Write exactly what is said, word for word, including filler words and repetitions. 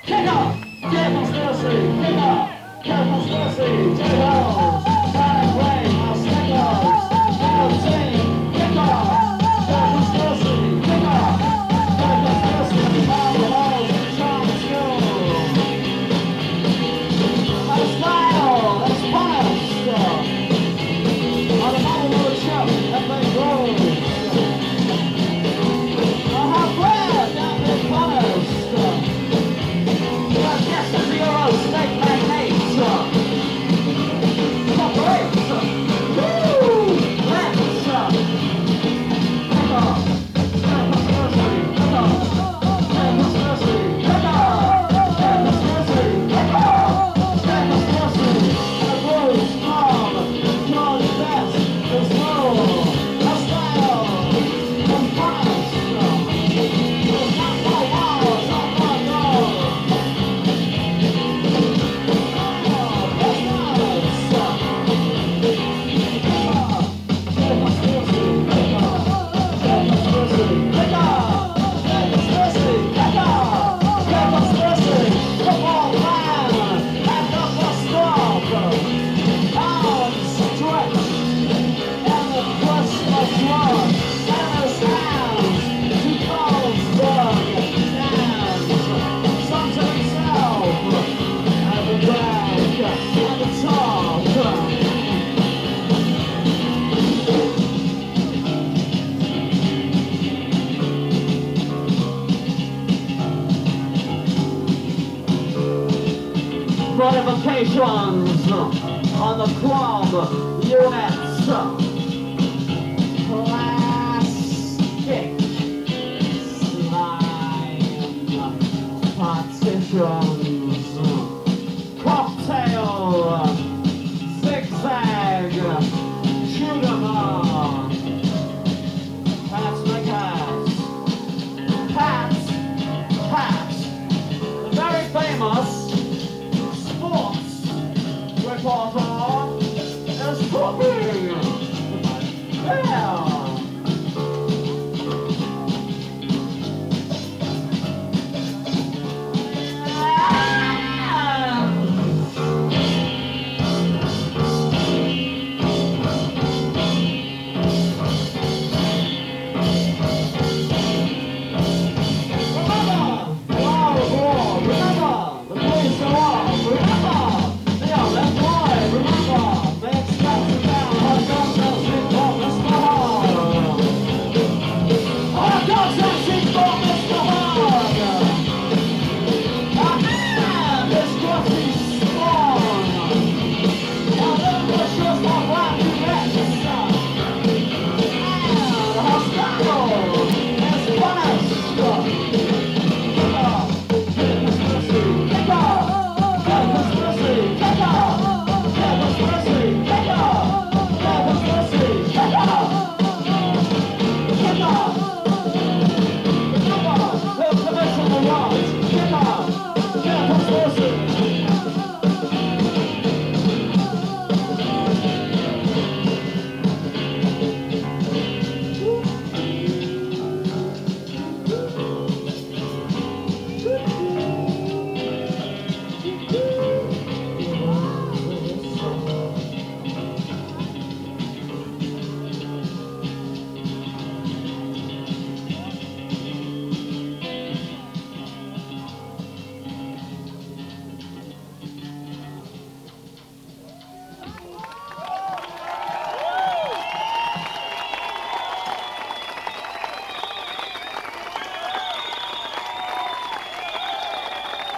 Kick off! Conspiracy! Kick off! Conspiracy! J-Hoes! Sonic Wave! Our Stickers! Kick team! Kick off! Conspiracy! Kick off! Conspiracy! All the hoes in Charm School! Let's smile! Let's smile! Stuff! On the bottom of the ship, that thing grows! Oh, how glad down there colors! Stuff! Yes, the zero snake magnates. Corporates. Woo! Let's. Pick off. Conspiracy. Pick off. Conspiracy. Pick off. Conspiracy. Pick off. Conspiracy. The blues come. George Best is low. A style. Compliance. There's not no walls on my door. Modifications on the club units. Plastic slime partitions.